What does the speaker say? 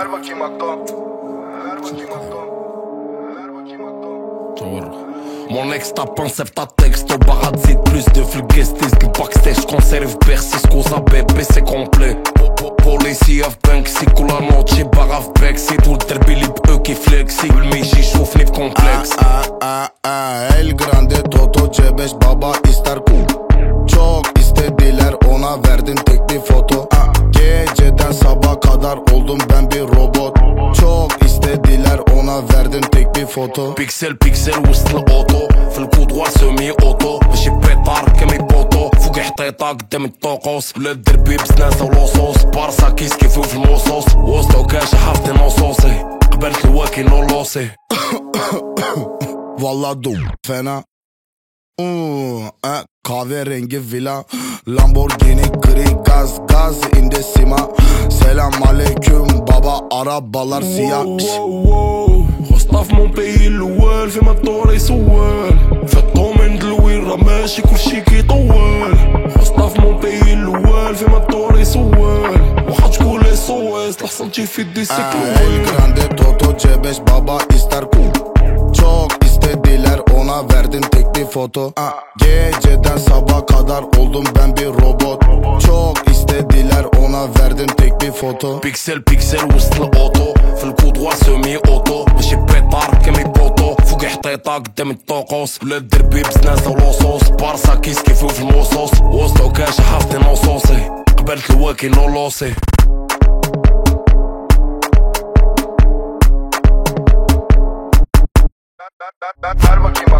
Mon ex tape un ta texte au barazit. Plus de fluguestis que backstage. Conserve Bercy, scusa bebê, c'est complet. Polícia في بنكسي كل نوتشي باغا في باكسي. طول الدربي اللي بأوكي فليكسي ما يجي يشوفني في كومبلكس. El grande Toto C5 baba ister kum. Çok istediler ona verdim tek bir foto. Geceden sabah kadar oldum ben bir robot. Çok istediler ona verdim tek bir foto. Pixel pixel وسط الأوتو في الكودوار سومي أوتو ماشي بيطار كمي بوطو فوق حطيطة قدام الطوقوس ولا الدربي بسناسة ولوصوص بارسا كيس كيفو في الموصوص وسطو كاش حافظي نصوصي قبلت الواكي نولوسي. Valla dum fena. Kahverengi villa Lamborghini gri gaz indesima. Selam aleyküm baba arabalar siyah. خصنا في مون بيي الأول فيما الدور يسوال في الدومين دلوين راه ماشي كلشي كيطول. خصنا في مون بيي الأول فيما الدور يسوال واخا تقول لي سويس لحسن تجي في دي سيكلوال. El grande Toto C5 baba ister kum. Çok istediler ona verdim tek bir foto. Geceden sabah kadar oldum ben bir robot. Çok istediler ona verdim tek bir foto. Pixel pixel وسط الأوتو في الكودوار سومي أوتو ماشي بيطار كمي بوطو فوق حطيطة قدام الطوقوس ولا الدربي بسناسة ولوصوص بارسا كيس كيفو في الموصوص وسطو كاش حافظي نصوصي قبلت الواكي نولوسي. Ver bakayım